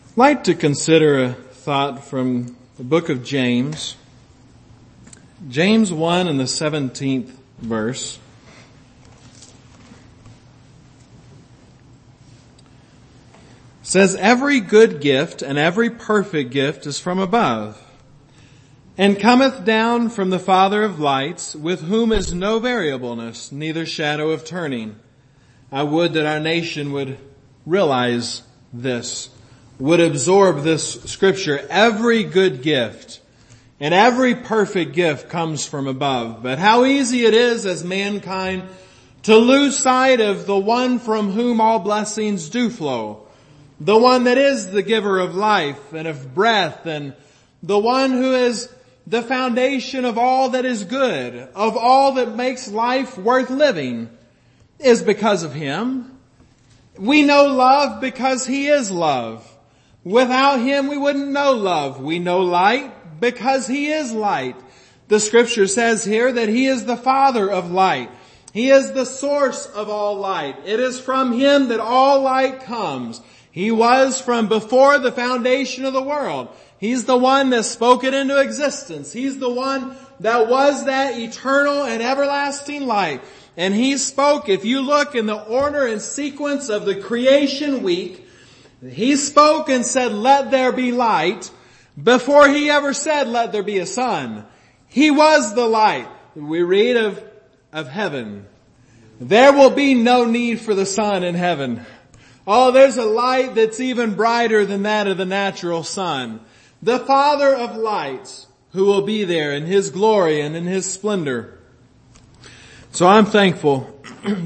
I'd like to consider a thought from the book of James. James 1 and the 17th verse. Says, every good gift and every perfect gift is from above, and cometh down from the Father of lights, with whom is no variableness, neither shadow of turning. I would that our nation would realize this, would absorb this scripture. Every good gift and every perfect gift comes from above. But how easy it is as mankind to lose sight of the one from whom all blessings do flow. The one that is the giver of life and of breath, and the one who is the foundation of all that is good, of all that makes life worth living, is because of Him. We know love because He is love. Without Him we wouldn't know love. We know light because He is light. The scripture says here that He is the Father of light. He is the source of all light. It is from Him that all light comes. He was from before the foundation of the world. He's the one that spoke it into existence. He's the one that was that eternal and everlasting light. And He spoke, if you look in the order and sequence of the creation week, He spoke and said, let there be light, before He ever said, let there be a sun. He was the light. We read of heaven. There will be no need for the sun in heaven. Oh, there's a light that's even brighter than that of the natural sun. The Father of lights, who will be there in His glory and in His splendor. So I'm thankful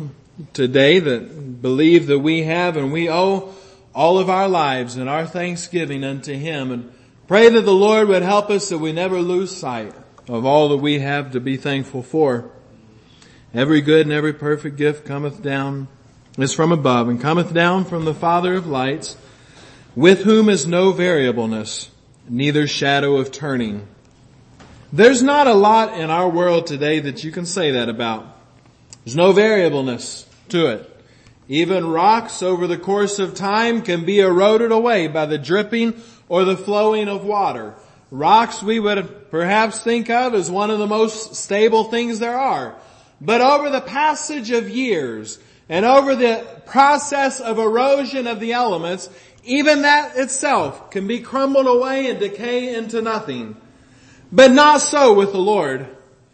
today that believe that we have and we owe all of our lives and our thanksgiving unto Him, and pray that the Lord would help us that we never lose sight of all that we have to be thankful for. Every good and every perfect gift cometh down, is from above, and cometh down from the Father of lights, with whom is no variableness, neither shadow of turning. There's not a lot in our world today that you can say that about. There's no variableness to it. Even rocks over the course of time can be eroded away by the dripping or the flowing of water. Rocks we would perhaps think of as one of the most stable things there are. But over the passage of years and over the process of erosion of the elements, even that itself can be crumbled away and decay into nothing. But not so with the Lord.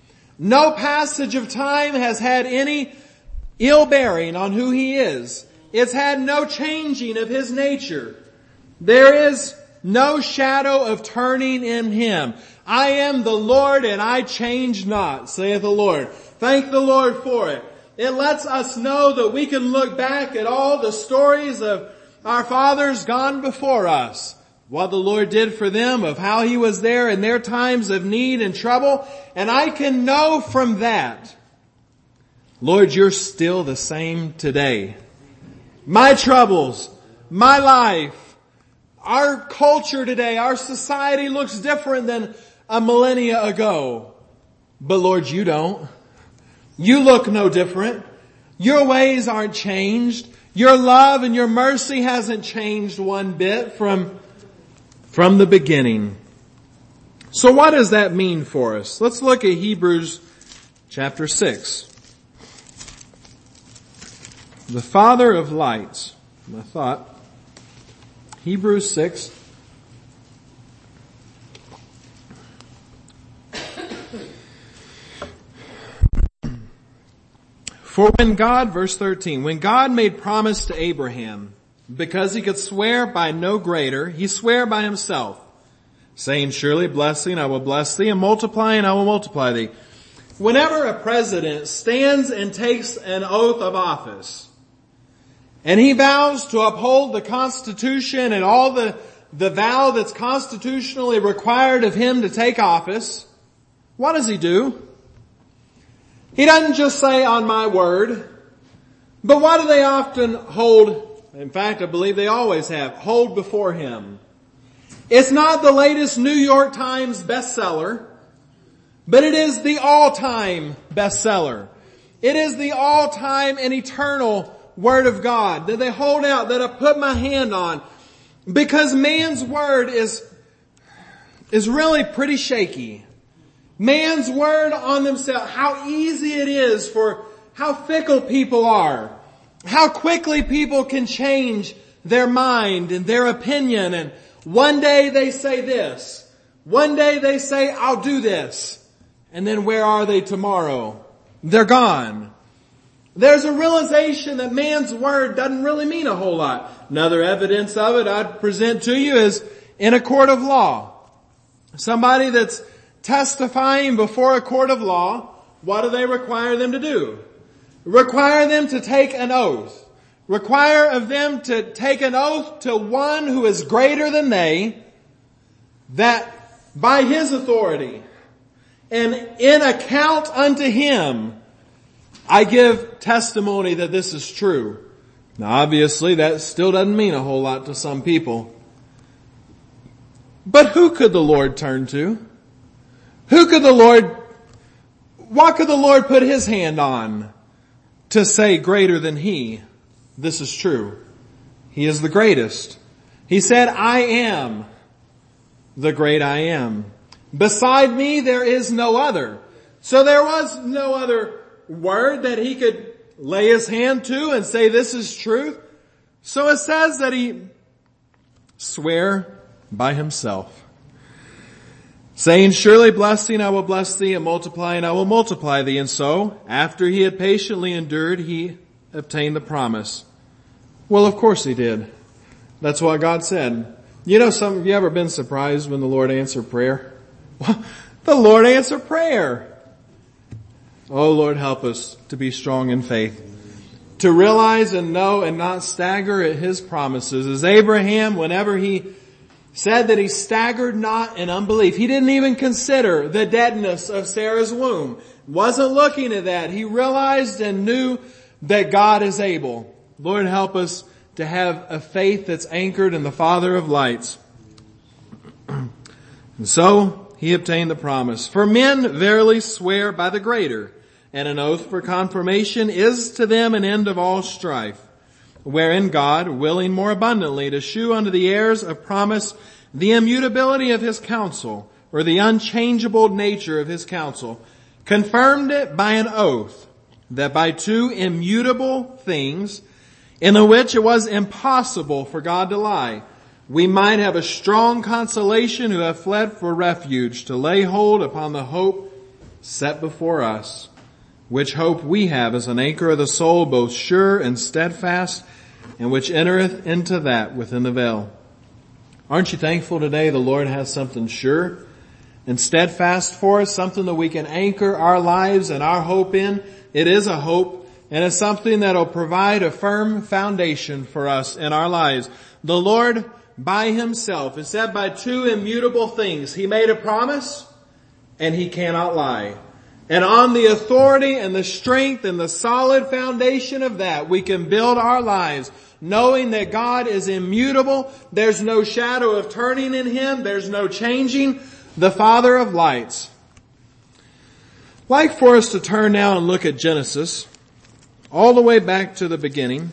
No passage of time has had any ill bearing on who He is. It's had no changing of His nature. There is no shadow of turning in Him. I am the Lord and I change not, saith the Lord. Thank the Lord for it. It lets us know that we can look back at all the stories of our fathers gone before us. What the Lord did for them, of how He was there in their times of need and trouble. And I can know from that, Lord, You're still the same today. My troubles, my life, our culture today, our society looks different than a millennia ago. But Lord, You don't. You look no different. Your ways aren't changed. Your love and Your mercy hasn't changed one bit from the beginning. So what does that mean for us? Let's look at Hebrews chapter 6. The Father of lights. I thought. Hebrews 6. For when God, verse 13, when God made promise to Abraham, because He could swear by no greater, He sware by Himself, saying, surely blessing I will bless thee, and multiplying I will multiply thee. Whenever a president stands and takes an oath of office, and he vows to uphold the Constitution and all the vow that's constitutionally required of him to take office, what does he do? He doesn't just say, on my word. But what do they often hold? In fact, I believe they always have. Hold before him. It's not the latest New York Times bestseller, but it is the all-time bestseller. It is the all-time and eternal Word of God that they hold out, that I put my hand on. Because man's word is really pretty shaky. Man's word on themselves, how easy it is for how fickle people are. How quickly people can change their mind and their opinion. And one day they say this. One day they say, I'll do this. And then where are they tomorrow? They're gone. There's a realization that man's word doesn't really mean a whole lot. Another evidence of it I'd present to you is in a court of law. Somebody that's testifying before a court of law, what do they require them to do? Require them to take an oath. Require of them to take an oath to one who is greater than they, that by his authority and in account unto him, I give testimony that this is true. Now obviously that still doesn't mean a whole lot to some people. But who could the Lord turn to? What could the Lord put his hand on to say greater than he? This is true. He is the greatest. He said, I am the great I am. Beside me there is no other. So there was no other word that he could lay his hand to and say this is truth. So it says that he swore by himself, saying, surely blessing I will bless thee, and multiplying I will multiply thee. And so, after he had patiently endured, he obtained the promise. Well, of course he did. That's what God said. You know, you ever been surprised when the Lord answered prayer? Well, the Lord answered prayer. Oh, Lord, help us to be strong in faith, to realize and know and not stagger at his promises. As Abraham, whenever he said that he staggered not in unbelief, he didn't even consider the deadness of Sarah's womb. Wasn't looking at that. He realized and knew that God is able. Lord, help us to have a faith that's anchored in the Father of lights. And so he obtained the promise. For men verily swear by the greater, and an oath for confirmation is to them an end of all strife, wherein God, willing more abundantly to shew unto the heirs of promise the immutability of his counsel, or the unchangeable nature of his counsel, confirmed it by an oath, that by two immutable things, in the which it was impossible for God to lie, we might have a strong consolation who have fled for refuge, to lay hold upon the hope set before us, which hope we have as an anchor of the soul, both sure and steadfast, and which entereth into that within the veil. Aren't you thankful today the Lord has something sure and steadfast for us, something that we can anchor our lives and our hope in? It is a hope, and it's something that'll provide a firm foundation for us in our lives. The Lord by himself is said by two immutable things. He made a promise, and he cannot lie. And on the authority and the strength and the solid foundation of that, we can build our lives, knowing that God is immutable. There's no shadow of turning in him. There's no changing. The Father of lights. I'd like for us to turn now and look at Genesis, all the way back to the beginning.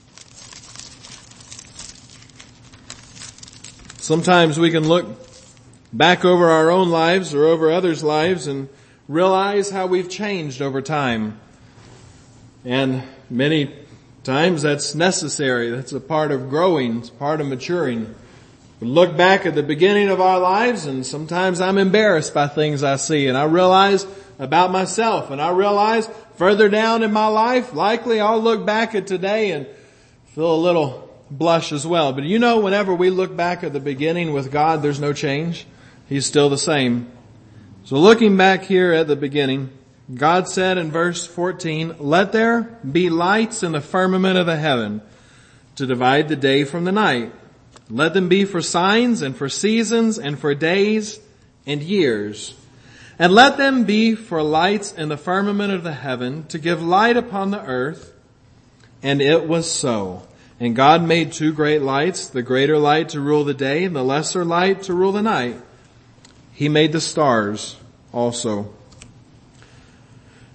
Sometimes we can look back over our own lives or over others' lives and realize how we've changed over time. And many times that's necessary. That's a part of growing. It's part of maturing. We look back at the beginning of our lives, and sometimes I'm embarrassed by things I see, and I realize about myself, and I realize further down in my life, likely I'll look back at today and feel a little blush as well. But you know, whenever we look back at the beginning with God, there's no change. He's still the same. So looking back here at the beginning, God said in verse 14, let there be lights in the firmament of the heaven to divide the day from the night. Let them be for signs and for seasons and for days and years. And let them be for lights in the firmament of the heaven to give light upon the earth. And it was so. And God made two great lights, the greater light to rule the day and the lesser light to rule the night. He made the stars also.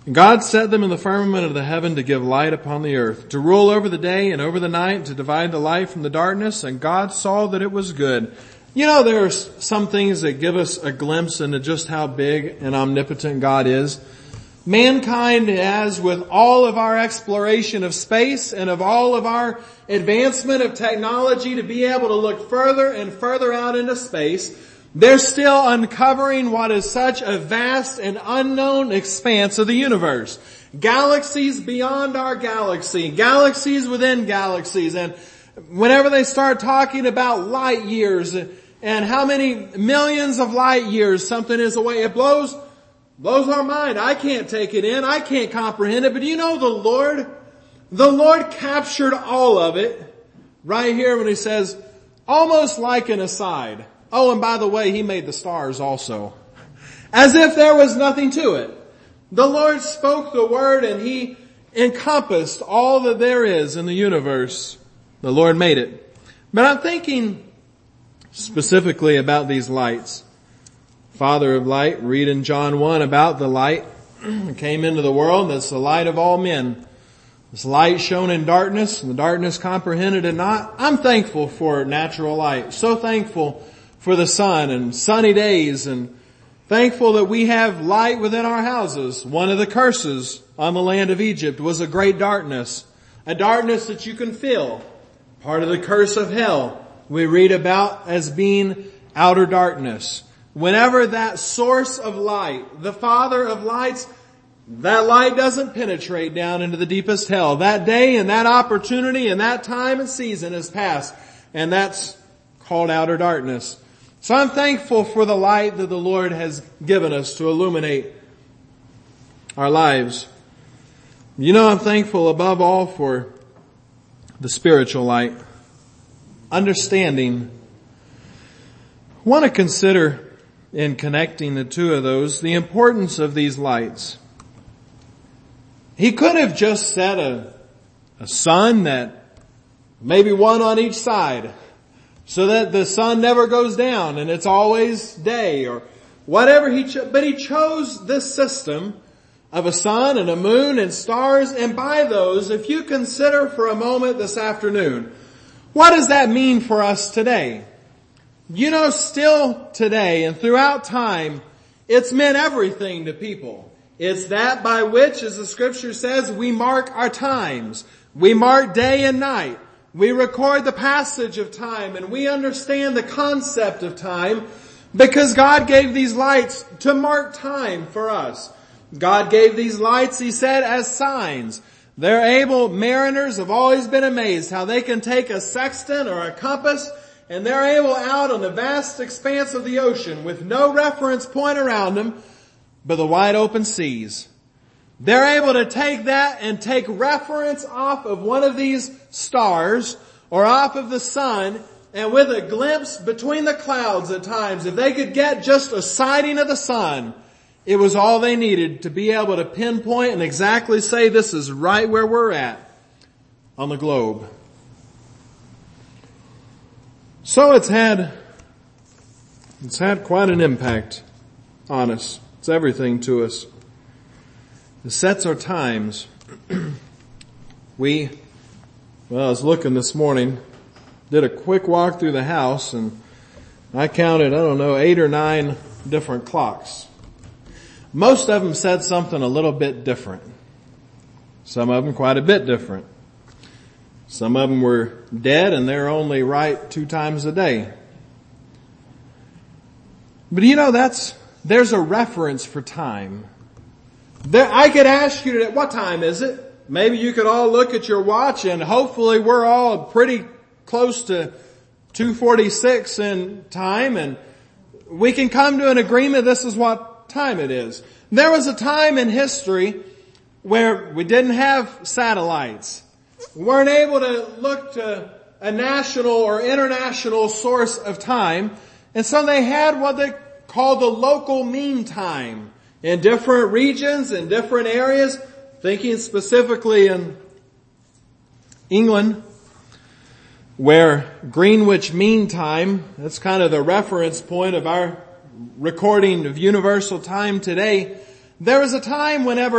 God set them in the firmament of the heaven to give light upon the earth, to rule over the day and over the night, to divide the light from the darkness, and God saw that it was good. You know, there are some things that give us a glimpse into just how big and omnipotent God is. Mankind has, with all of our exploration of space and of all of our advancement of technology to be able to look further and further out into space, they're still uncovering what is such a vast and unknown expanse of the universe. Galaxies beyond our galaxy, galaxies within galaxies, and whenever they start talking about light years and how many millions of light years something is away, it blows our mind. I can't take it in. I can't comprehend it. But you know the Lord captured all of it right here when He says, almost like an aside. Oh, and by the way, He made the stars also. As if there was nothing to it. The Lord spoke the word and He encompassed all that there is in the universe. The Lord made it. But I'm thinking specifically about these lights. Father of light, read in John 1 about the light that came into the world. That's the light of all men. This light shone in darkness, and the darkness comprehended it not. I'm thankful for natural light. So thankful for the sun and sunny days, and thankful that we have light within our houses. One of the curses on the land of Egypt was a great darkness. A darkness that you can feel. Part of the curse of hell we read about as being outer darkness. Whenever that source of light, the Father of lights, that light doesn't penetrate down into the deepest hell. That day and that opportunity and that time and season has passed. And that's called outer darkness. So I'm thankful for the light that the Lord has given us to illuminate our lives. You know, I'm thankful above all for the spiritual light. Understanding. I want to consider in connecting the two of those, the importance of these lights. He could have just set a sun that maybe one on each side so that the sun never goes down and it's always day or whatever but He chose this system of a sun and a moon and stars, and by those, if you consider for a moment this afternoon, what does that mean for us today? You know, still today and throughout time, it's meant everything to people. It's that by which, as the scripture says, we mark our times. We mark day and night. We record the passage of time, and we understand the concept of time because God gave these lights to mark time for us. God gave these lights, He said, as signs. Mariners have always been amazed how they can take a sextant or a compass, and they're able out on the vast expanse of the ocean with no reference point around them but the wide open seas. They're able to take that and take reference off of one of these stars or off of the sun, and with a glimpse between the clouds at times, if they could get just a sighting of the sun, it was all they needed to be able to pinpoint and exactly say this is right where we're at on the globe. So it's had quite an impact on us. It's everything to us. It sets our times. I was looking this morning, did a quick walk through the house, and I counted, 8 or 9 different clocks. Most of them said something a little bit different. Some of them quite a bit different. Some of them were dead and they're only right 2 times a day. But you know, there's a reference for time. I could ask you today, what time is it? Maybe you could all look at your watch, and hopefully we're all pretty close to 2:46 in time, and we can come to an agreement this is what time it is. There was a time in history where we didn't have satellites. We weren't able to look to a national or international source of time. And so they had what they called the local mean time in different regions, in different areas, thinking specifically in England, where Greenwich Mean Time, that's kind of the reference point of our recording of universal time today. There was a time whenever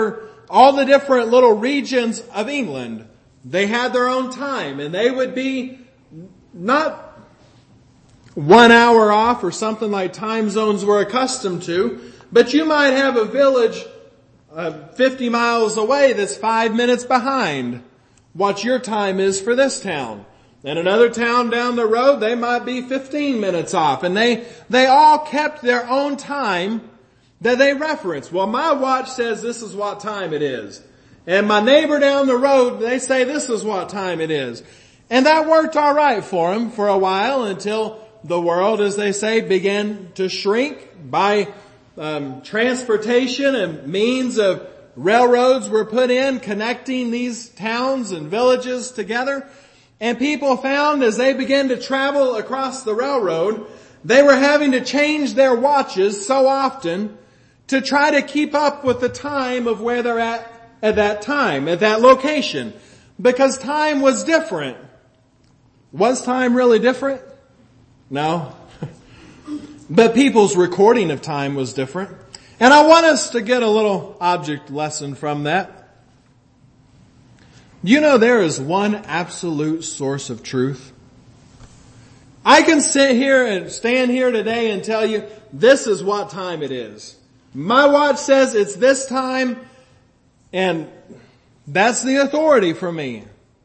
all the different little regions of England, they had their own time, and they would be not 1 hour off or something like time zones we're accustomed to, but you might have a village 50 miles away that's 5 minutes behind what your time is for this town. And another town down the road, they might be 15 minutes off. And they all kept their own time that they reference. Well, my watch says this is what time it is. And my neighbor down the road, they say this is what time it is. And that worked all right for them for a while until the world, as they say, began to shrink by transportation and means of railroads were put in connecting these towns and villages together. And people found as they began to travel across the railroad, they were having to change their watches so often to try to keep up with the time of where they're at that time, at that location. Because time was different. Was time really different? No. But people's recording of time was different. And I want us to get a little object lesson from that. You know there is one absolute source of truth. I can sit here and stand here today and tell you this is what time it is. My watch says it's this time, and that's the authority for me.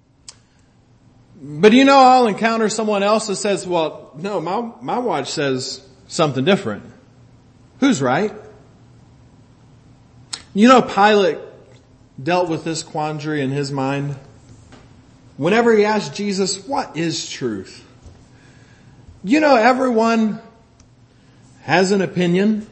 But you know, I'll encounter someone else that says, well, no, my watch says something different. Who's right? You know, Pilate dealt with this quandary in his mind whenever he asked Jesus, what is truth? You know, everyone has an opinion.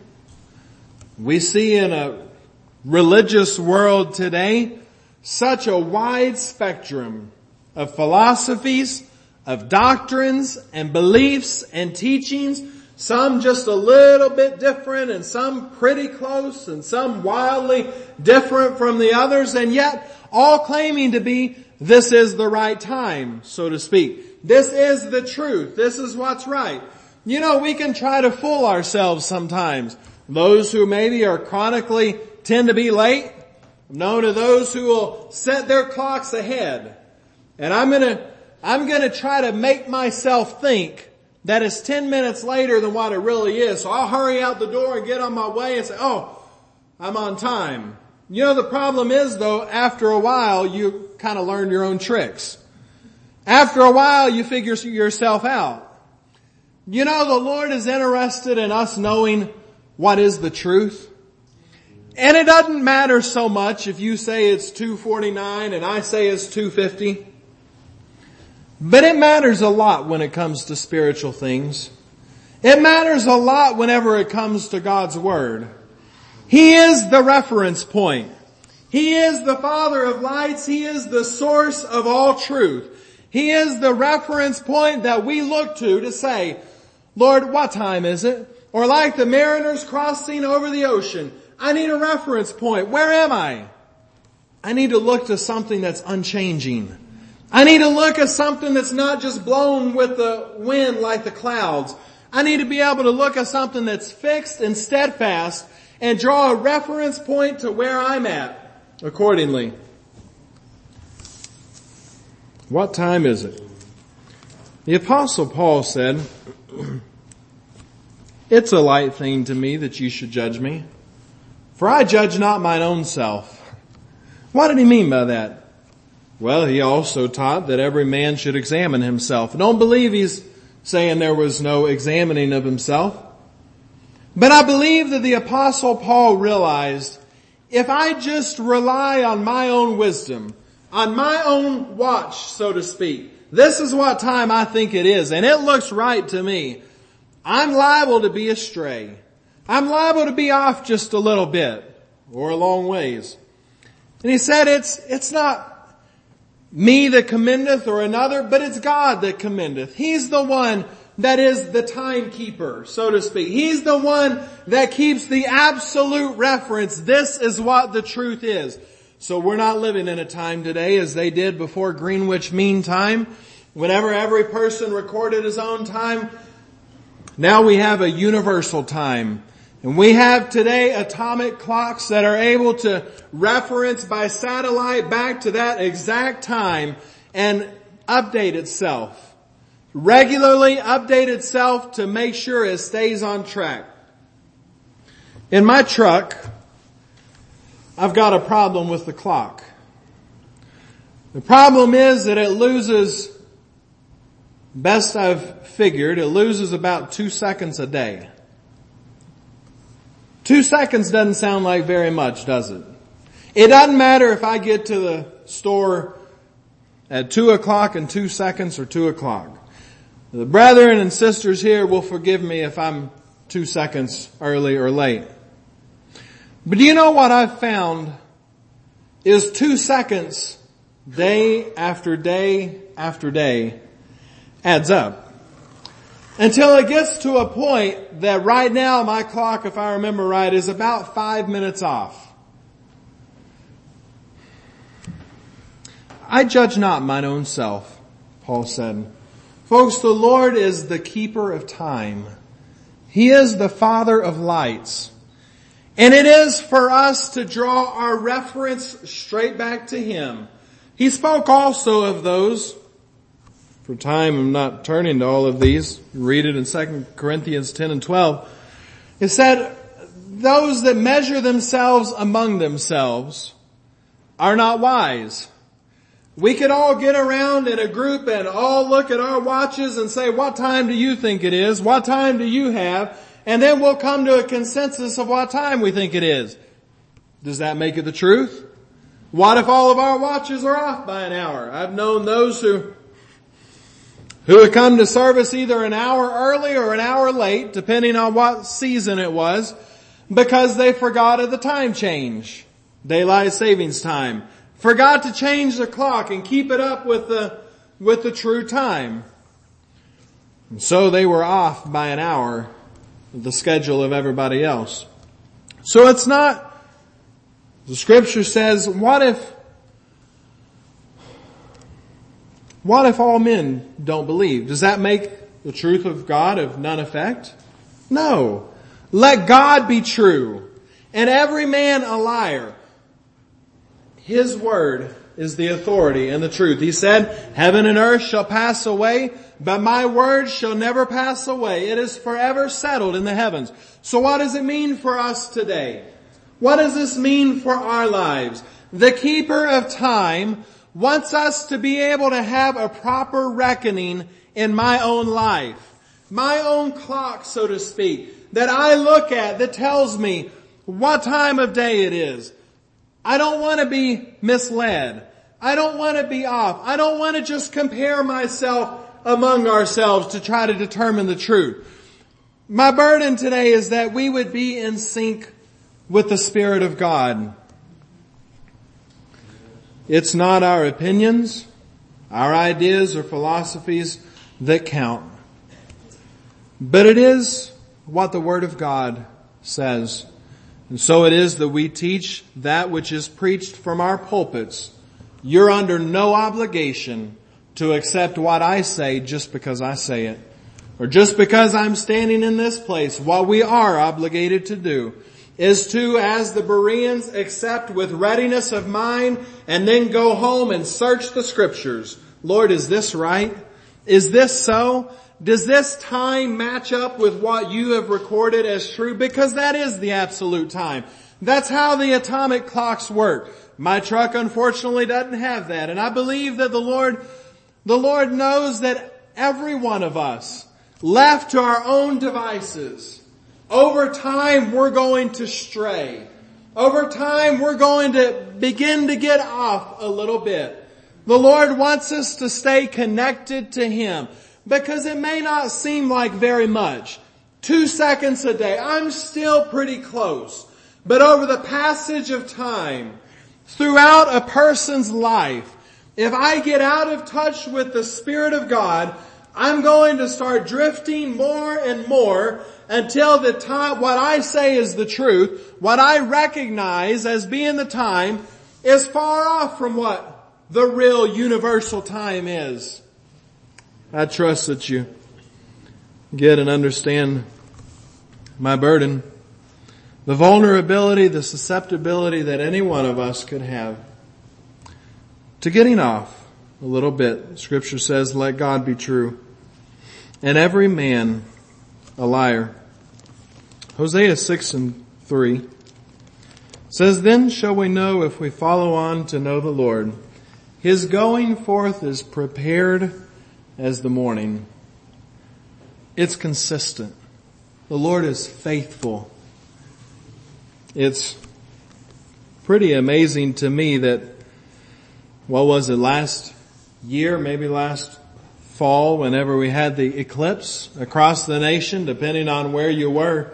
We see in a religious world today such a wide spectrum of philosophies, of doctrines and beliefs and teachings, some just a little bit different and some pretty close and some wildly different from the others, and yet all claiming to be this is the right time, so to speak. This is the truth. This is what's right. You know, we can try to fool ourselves sometimes. Those who maybe are chronically tend to be late, known to those who will set their clocks ahead. And I'm gonna try to make myself think that it's 10 minutes later than what it really is. So I'll hurry out the door and get on my way and say, oh, I'm on time. You know, the problem is though, after a while, you kind of learn your own tricks. After a while, you figure yourself out. You know, the Lord is interested in us knowing what is the truth. And it doesn't matter so much if you say it's 2:49 and I say it's 2:50. But it matters a lot when it comes to spiritual things. It matters a lot whenever it comes to God's Word. He is the reference point. He is the Father of lights. He is the source of all truth. He is the reference point that we look to say, Lord, what time is it? Or like the mariners crossing over the ocean, I need a reference point. Where am I? I need to look to something that's unchanging. I need to look at something that's not just blown with the wind like the clouds. I need to be able to look at something that's fixed and steadfast and draw a reference point to where I'm at accordingly. What time is it? The Apostle Paul said, it's a light thing to me that you should judge me, for I judge not mine own self. What did he mean by that? Well, he also taught that every man should examine himself. Don't believe he's saying there was no examining of himself. But I believe that the Apostle Paul realized if I just rely on my own wisdom, on my own watch, so to speak, this is what time I think it is, and it looks right to me, I'm liable to be astray. I'm liable to be off just a little bit or a long ways. And he said it's not me that commendeth or another, but it's God that commendeth. He's the one that is the timekeeper, so to speak. He's the one that keeps the absolute reference. This is what the truth is. So we're not living in a time today as they did before Greenwich Mean Time, whenever every person recorded his own time. Now we have a universal time. And we have today atomic clocks that are able to reference by satellite back to that exact time and update itself. Regularly update itself to make sure it stays on track. In my truck, I've got a problem with the clock. The problem is that it loses, best I've figured, it loses about 2 seconds a day. 2 seconds doesn't sound like very much, does it? It doesn't matter if I get to the store at 2 o'clock and 2 seconds or 2 o'clock. The brethren and sisters here will forgive me if I'm 2 seconds early or late. But do you know what I've found is 2 seconds day after day after day adds up. Until it gets to a point that right now my clock, if I remember right, is about 5 minutes off. I judge not mine own self, Paul said. Folks, the Lord is the keeper of time. He is the Father of lights. And it is for us to draw our reference straight back to Him. He spoke also of those, for time I'm not turning to all of these, read it in 2 Corinthians 10 and 12. It said, those that measure themselves among themselves are not wise. We could all get around in a group and all look at our watches and say, what time do you think it is? What time do you have? And then we'll come to a consensus of what time we think it is. Does that make it the truth? What if all of our watches are off by an hour? I've known those who would come to service either an hour early or an hour late, depending on what season it was, because they forgot at the time change, daylight savings time. Forgot to change the clock and keep it up with the true time. And so they were off by an hour of the schedule of everybody else. So it's not, the scripture says, what if all men don't believe? Does that make the truth of God of none effect? No. Let God be true and every man a liar. His word is the authority and the truth. He said, heaven and earth shall pass away, but my word shall never pass away. It is forever settled in the heavens. So what does it mean for us today? What does this mean for our lives? The keeper of time wants us to be able to have a proper reckoning in my own life. My own clock, so to speak, that I look at that tells me what time of day it is. I don't want to be misled. I don't want to be off. I don't want to just compare myself among ourselves to try to determine the truth. My burden today is that we would be in sync with the Spirit of God. It's not our opinions, our ideas or philosophies that count. But it is what the Word of God says. And so it is that we teach that which is preached from our pulpits. You're under no obligation to accept what I say just because I say it. Or just because I'm standing in this place. What we are obligated to do is to, as the Bereans, accept with readiness of mind and then go home and search the scriptures. Lord, is this right? Is this so? Does this time match up with what you have recorded as true? Because that is the absolute time. That's how the atomic clocks work. My truck unfortunately doesn't have that. And I believe that the Lord knows that every one of us, left to our own devices, over time we're going to stray. Over time we're going to begin to get off a little bit. The Lord wants us to stay connected to Him. Because it may not seem like very much. 2 seconds a day. I'm still pretty close. But over the passage of time, throughout a person's life, if I get out of touch with the Spirit of God, I'm going to start drifting more and more until the time, what I say is the truth, what I recognize as being the time, is far off from what the real universal time is. I trust that you get and understand my burden. the vulnerability, the susceptibility that any one of us could have to getting off a little bit. Scripture says, let God be true, and every man a liar. Hosea 6:3 says, then shall we know if we follow on to know the Lord. His going forth is prepared as the morning. It's consistent. The Lord is faithful. It's pretty amazing to me that, what was it, last year, maybe last fall, whenever we had the eclipse across the nation, depending on where you were,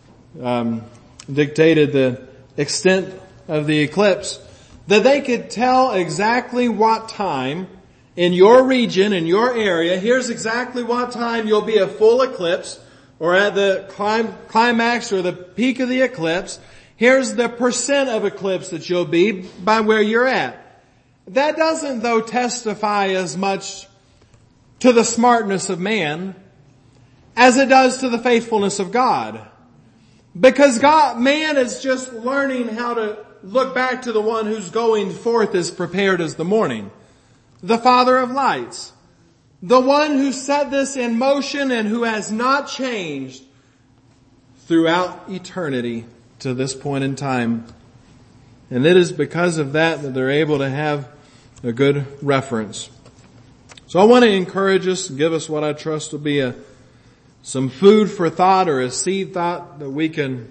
dictated the extent of the eclipse, that they could tell exactly what time in your region, in your area, here's exactly what time you'll be a full eclipse, or at the climax or the peak of the eclipse, here's the percent of eclipse that you'll be by where you're at. That doesn't, though, testify as much to the smartness of man as it does to the faithfulness of God. Because man is just learning how to look back to the one who's going forth as prepared as the morning. The Father of lights. The one who set this in motion and who has not changed throughout eternity to this point in time. And it is because of that they're able to have a good reference. So I want to encourage us and give us what I trust will be some food for thought, or a seed thought that we can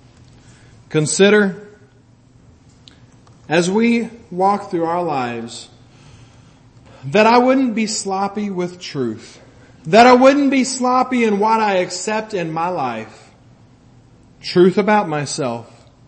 consider as we walk through our lives, that I wouldn't be sloppy with truth, that I wouldn't be sloppy in what I accept in my life. Truth about myself,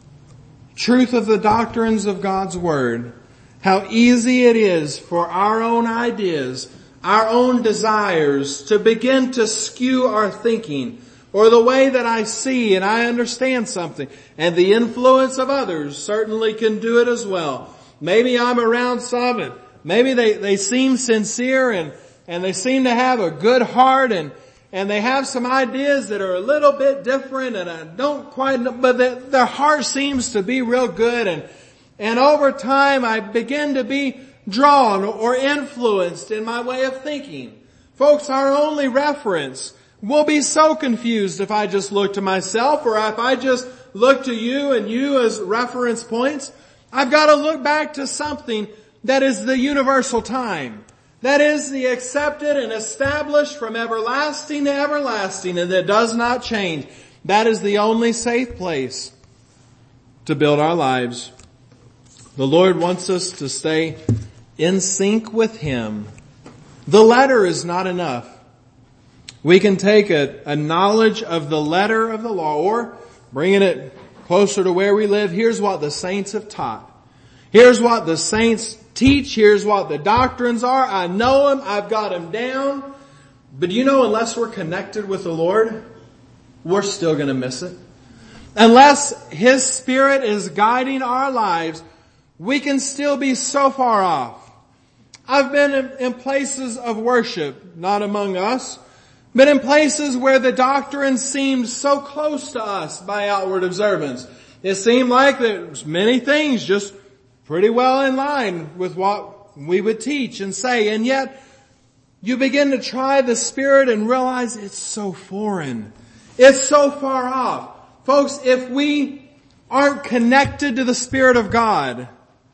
truth of the doctrines of God's Word, how easy it is for our own ideas, our own desires to begin to skew our thinking, or the way that I see and I understand something. And the influence of others certainly can do it as well. Maybe I'm around some and maybe they seem sincere and they seem to have a good heart and they have some ideas that are a little bit different and I don't quite know, but their heart seems to be real good, and over time I begin to be drawn or influenced in my way of thinking. Folks, our only reference will be so confused if I just look to myself, or if I just look to you and you as reference points. I've got to look back to something that is the universal time. That is the accepted and established from everlasting to everlasting, and that does not change. That is the only safe place to build our lives. The Lord wants us to stay in sync with Him. The letter is not enough. We can take a knowledge of the letter of the law, or bringing it closer to where we live, here's what the saints have taught. Here's what the saints teach. Here's what the doctrines are. I know them. I've got them down. But unless we're connected with the Lord, we're still going to miss it. Unless His Spirit is guiding our lives, we can still be so far off. I've been in places of worship, not among us, but in places where the doctrine seemed so close to us by outward observance. It seemed like there's many things just pretty well in line with what we would teach and say, and yet you begin to try the Spirit and realize it's so foreign. It's so far off. Folks, if we aren't connected to the Spirit of God,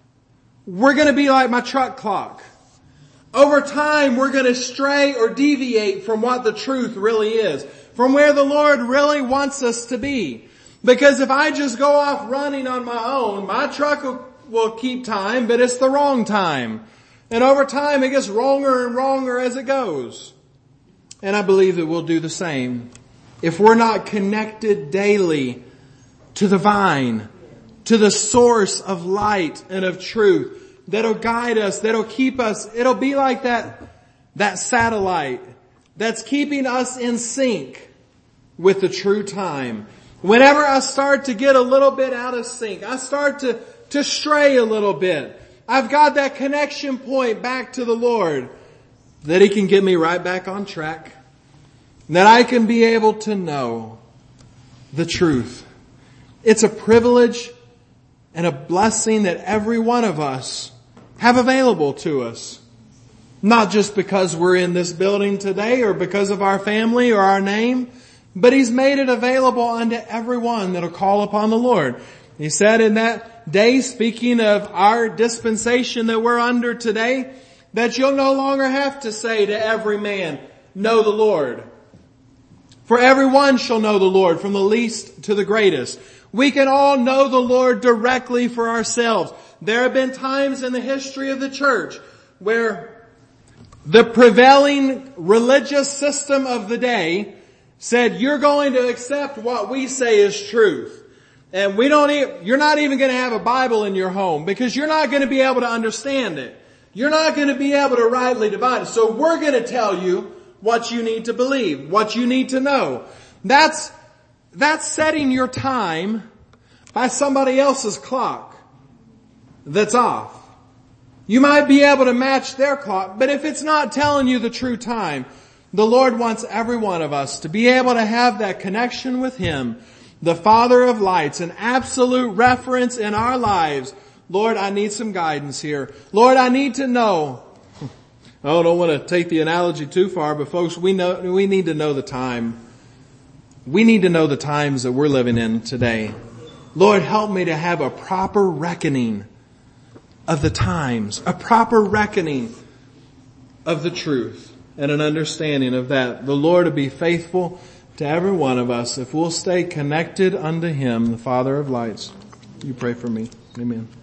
we're going to be like my truck clock. Over time, we're going to stray or deviate from what the truth really is, from where the Lord really wants us to be. Because if I just go off running on my own, my truck will keep time, but it's the wrong time. And over time, it gets wronger and wronger as it goes. And I believe that we'll do the same if we're not connected daily to the vine, to the source of light and of truth that'll guide us, that'll keep us. It'll be like that satellite that's keeping us in sync with the true time. Whenever I start to get a little bit out of sync, I start to stray a little bit, I've got that connection point back to the Lord, that He can get me right back on track, that I can be able to know the truth, It's a privilege and a blessing that every one of us have available to us. Not just because we're in this building today or because of our family or our name, but He's made it available unto everyone that'll call upon the Lord. He said in that day, speaking of our dispensation that we're under today, that you'll no longer have to say to every man, know the Lord. For everyone shall know the Lord, from the least to the greatest. We can all know the Lord directly for ourselves. There have been times in the history of the church where the prevailing religious system of the day said, you're going to accept what we say is truth. And you're not even going to have a Bible in your home because you're not going to be able to understand it. You're not going to be able to rightly divide it. So we're going to tell you what you need to believe, what you need to know. That's setting your time by somebody else's clock that's off. You might be able to match their clock, but if it's not telling you the true time, the Lord wants every one of us to be able to have that connection with Him, the Father of lights, an absolute reference in our lives. Lord, I need some guidance here. Lord, I need to know. I don't want to take the analogy too far, but folks, we need to know the time. We need to know the times that we're living in today. Lord, help me to have a proper reckoning of the times, a proper reckoning of the truth and an understanding of that. The Lord will be faithful to every one of us if we'll stay connected unto Him, the Father of lights. You pray for me. Amen.